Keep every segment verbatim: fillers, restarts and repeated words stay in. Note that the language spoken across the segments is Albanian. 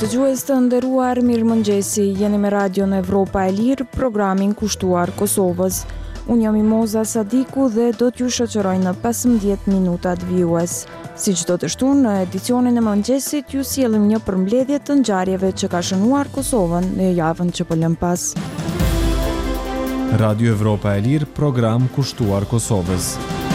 Dëgjues të nderuar, mirëmëngjesi, jeni me Radion Evropa e Lirë, programin kushtuar Kosovës. Unë jam Mimoza Sadiku dhe do t'ju shoqëroj në pesëmbëdhjetë minutat vijues. Si çdo të shtunë, në edicionin e mëngjesit ju sjellim një përmbledhje të ngjarjeve që ka shënuar Kosovën në javën që po lëm pas. Radio Evropa e Lirë, program kushtuar Kosovës.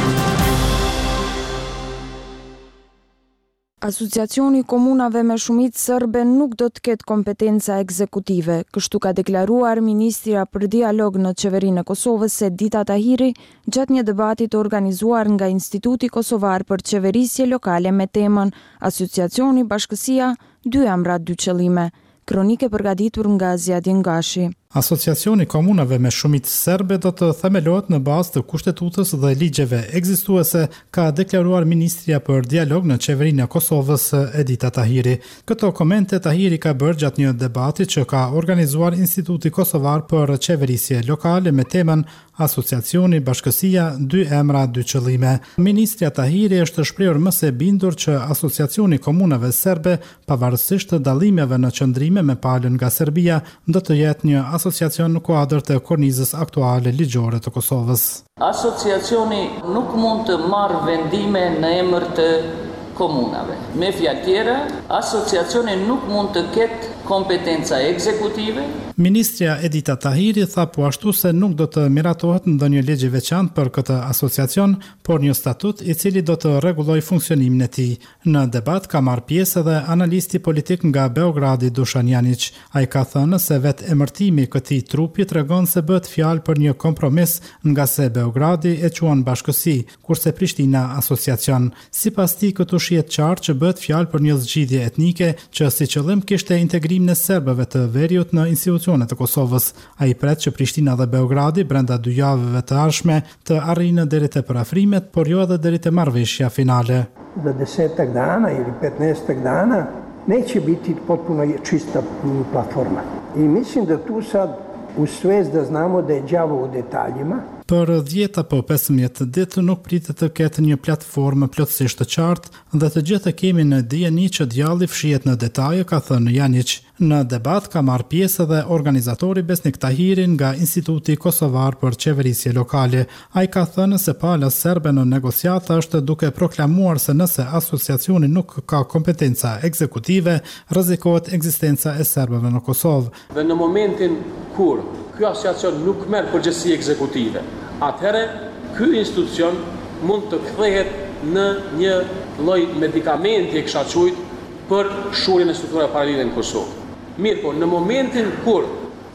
Asociacioni i komunave me shumicë serbe nuk do të ketë kompetenca ekzekutive, kështu ka deklaruar ministrja për dialog në qeverinë e Kosovës Edita Tahiri gjatë një debati të organizuar nga Instituti Kosovar për Qeverisje Lokale me temën Asociacioni Bashkësia, dy emra, dy qëllime. Kronike përgatitur nga Zjadin Gashi. Asociacioni komunave me shumicë serbe do të themelohet në bazë të kushtetutës dhe ligjeve ekzistuese, ka deklaruar ministrja për dialog në qeverinë e Kosovës Edita Tahiri. Këto komente Tahiri ka bërë gjatë një debati që ka organizuar Instituti Kosovar për Qeverisje Lokale me temën Asociacioni Bashkësia, dy emra, dy qëllime. Ministrja Tahiri është shprehur më së bindur që Asociacioni Komunave Serbe, pavarësisht të dallimeve në qëndrime me palën nga Serbia, do të jetë një asociacion në kuadër të kornizës aktuale ligjore të Kosovës. Asociacioni nuk mund të marrë vendime në emër të komunave. Me fjalë tjera, asociacioni nuk mund të ketë kompetenca ekzekutive. Ministrja Edita Tahiri tha po ashtu se nuk do të miratohet ndonjë ligj i veçantë për këtë asociacion, por një statut i cili do të rregullojë funksionimin e tij. Në debat ka marrë pjesë edhe analisti politik nga Beogradi Dušan Janić. Ai ka thënë se vetë emërtimi i këtij trupi tregon se bëhet fjalë për një kompromis, nga se Beogradi e quan bashkësi, kurse Prishtina asociacion. Sipas tij, këtu shihet qartë që bëhet fjalë për një zgjidhje etnike që si qëllim kishte integrimin e serbëve të veriut në institucionet e Kosovës. Ai pret që Prishtina dhe Beogradi brenda dy javëve të ardhshme të arrijnë deri te parafrimet, por jo edhe deri te marrëveshja finale. Za desetak dana ili petnaestak dana neće biti potpuno čista platforma. I mislim da tu sad u svest da znamo da je đavo u detaljima. Për dhjetë apo pesëmbëdhjetë ditë nuk pritet të ketë një platformë plotësisht të qartë dhe të gjithë kemi në dijeni që djalli fshihet në detaje, ka thënë Janić. Në debat ka marrë pjesë edhe organizatori Besnik Tahiri nga Instituti Kosovar për Qeverisje Lokale. Ai ka thënë se pala serbe në negociata është duke proklamuar se nëse asociacioni nuk ka kompetenca ekzekutive, rrezikohet ekzistenca e serbëve në Kosovë. Dhe në momentin kur ky asociacion nuk merr përgjegjësi ekzekutive, atëherë ky institucion mund të kthehet në një lloj medikamenti e kisha thujt për shurjen e strukturave paralele në Kosovë. Mirë po, në momentin kur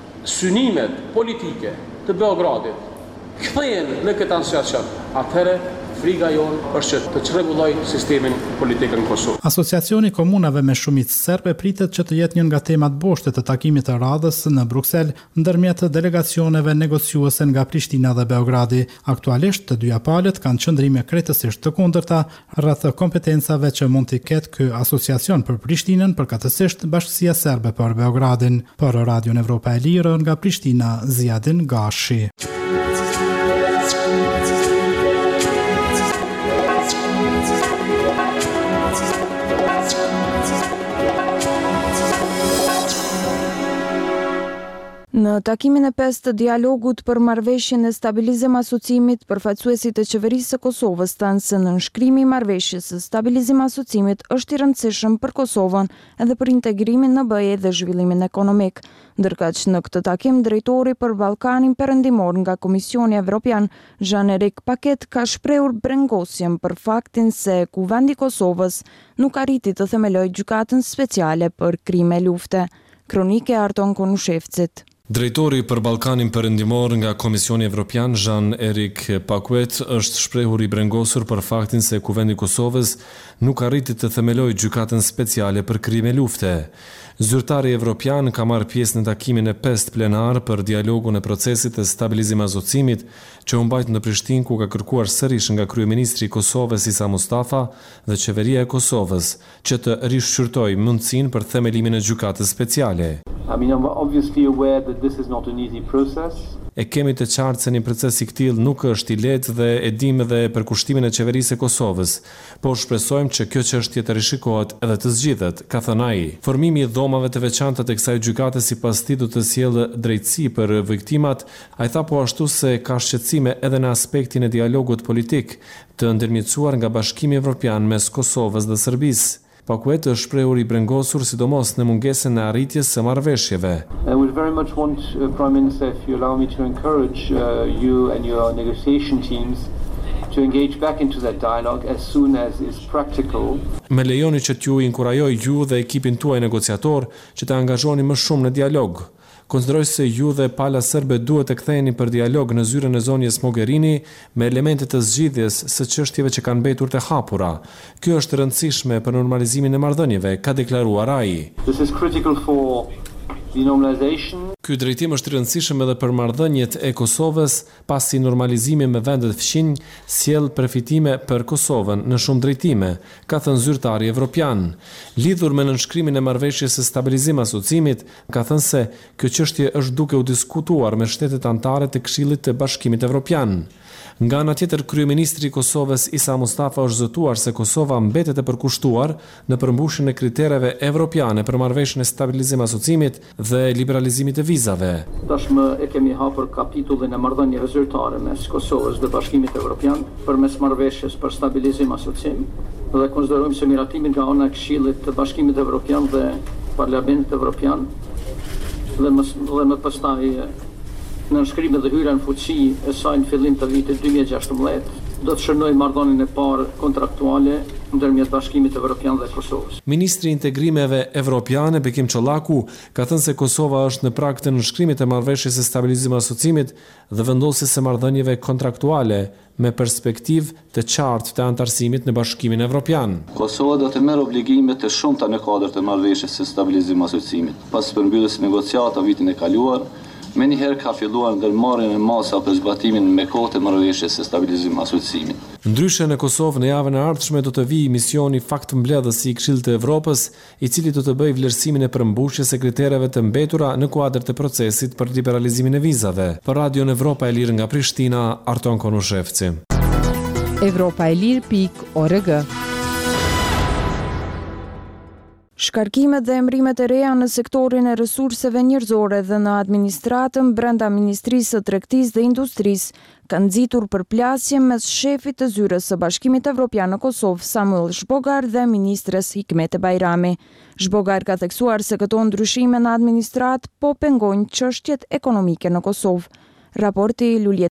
synimet politike të Beogradit kthehen në këtë asociacion, atëherë friga jonë është që të çrregulloj sistemin politik në Kosovë. Asociacioni komunave me shumicë serbe pritet që të jetë një nga temat boshte të takimit të radhës në Bruksel ndërmjet delegacioneve negociuese nga Prishtina dhe Beogradi. Aktualisht të dyja palët kanë qëndrime krejtësisht të kundërta rreth kompetencave që mund t'i ketë ky asociacion për Prishtinën, përkatësisht Bashkësia Serbe për Beogradin. Për Radion Evropa e Lirë nga Prishtina, Zjadin Gashi. Në takimin e pestë të dialogut për marrëveshjen e stabilizim asociimit, përfaqësuesit e qeverisë së Kosovës thanë se nënshkrimi i marrëveshjes së stabilizim asociimit është i rëndësishëm për Kosovën edhe për integrimin në B E dhe zhvillimin ekonomik. Ndërkaq në këtë takim drejtori për Ballkanin Perëndimor nga Komisioni Evropian, Jean-Éric Paquet, ka shprehur brengosjen për faktin se Kuvendi i Kosovës nuk arriti të themelojë gjykatën speciale për krime lufte. Kronike Arton Konushevcit. Drejtori për Ballkanin Perëndimor nga Komisioni Evropian, Jean-Éric Paquet, është shprehur i brengosur për faktin se Kuvendi i Kosovës nuk arriti të themelojë gjykatën speciale për krime lufte. Zyrtari evropian ka marrë pjesë në takimin e pestë plenar për dialogun e procesit të stabilizim asociimit që u mbajt në Prishtinë, ku ka kërkuar sërish nga kryeministri i Kosovës Isa Mustafa dhe qeveria e Kosovës që të rishqyrtojë mundësinë për themelimin e gjykatës speciale. I mean, I'm obviously aware that this is not an easy process. e kemi të qartë se një proces i këtillë nuk është i lehtë dhe e dim edhe për kushtimin e qeverisë së Kosovës, por shpresojmë që kjo çështje të rishikohet edhe të zgjidhet, ka thënë ai. Formimi i dhomave të veçanta të kësaj gjykate sipas tij do të sjellë drejtësi për viktimat. Ai tha po ashtu se ka shqetësime edhe në aspektin e dialogut politik të ndërmjetësuar nga Bashkimi Evropian mes Kosovës dhe Serbisë. Pakuet është shprehur i brengosur sidomos në mungesën e arritjes së marrëveshjeve. I would very much want, uh, Prime Minister, if you allow me to encourage uh, you and your negotiation teams to engage back into that dialogue as soon as is practical. Me lejoni që t'ju inkurajoj ju dhe ekipin tuaj negociator që të angazhoni më shumë në dialog. Konsideroj se ju dhe pala serbe duhet të ktheheni për dialog në zyrën e zonjës Mogherini me elemente të zgjidhjes së çështjeve që kanë mbetur të hapura. Kjo është e rëndësishme për normalizimin e marrëdhënieve, ka deklaruar ai. This is critical for the normalization. Ky drejtim është i rëndësishëm edhe për marrëdhëniet e Kosovës, pasi normalizimi me vendet fqinj sjell përfitime për Kosovën në shumë drejtime, ka thënë zyrtari evropian. Lidhur me nënshkrimin e marrëveshjes së stabilizim asociimit, ka thënë se kjo çështje është duke u diskutuar me shtetet anëtare të Këshillit të Bashkimit Evropian. Nga ana tjetër, kryeministri i Kosovës Isa Mustafa është zëtuar se Kosova mbetet e përkushtuar në përmbushjen e kritereve evropiane për marrëveshjen e stabilizim asociimit dhe liberalizimit të vizave. Tashmë e kemi hapur kapitullin e marrëdhënieve zyrtare mes Kosovës dhe Bashkimit Evropian përmes marrëveshjes për stabilizim asociim dhe konsiderojmë se miratimin nga ana e Këshillit të Bashkimit Evropian dhe Parlamentit Evropian dhe më, dhe më pastaj në nënshkrimin dhe hyrja në fuqi e saj në fillim të vitit dy mijë e gjashtëmbëdhjetë do të shënojë marrëdhënien e parë kontraktuale ndërmjet Bashkimit Evropian dhe Kosovës. Ministri i Integrimeve Evropiane Bekim Çollaku ka thënë se Kosova është në prag të nënshkrimit të marrëveshjes së stabilizim asociimit dhe vendosjes së marrëdhënieve kontraktuale me perspektivë të qartë të antarësimit në Bashkimin Evropian. Kosova do të merr obligime të shumta në kuadër të marrëveshjes së stabilizim asociimit. Pas përmbylljes së negociata vitin e kaluar, me njëherë ka filluar ndërmarrjen e masa për zbatimin me kohë të marrëveshjes së stabilizim asociimit. Ndryshe në Kosovë në javën e ardhshme do të vijë misioni faktmbledhës i Këshillit të Evropës, i cili do të bëjë vlerësimin e përmbushjes së kritereve të mbetura në kuadër të procesit për liberalizimin e vizave. Për Radion Evropa e Lirë nga Prishtina, Arton Konushevci. Evropa e Lirë pikë org. Shkarkimet dhe emrimet e reja në sektorin e resurseve njerëzore dhe në administratën brenda Ministrisë së Tregtisë dhe Industrisë kanë nxitur përplasje mes shefit të zyrës së Bashkimit Evropian në Kosovë, Samuel Zhbogar, dhe ministres Hikmete Bajrami. Zhbogar ka theksuar se këto ndryshime në administratë po pengojnë çështjet ekonomike në Kosovë. Raporti Lulje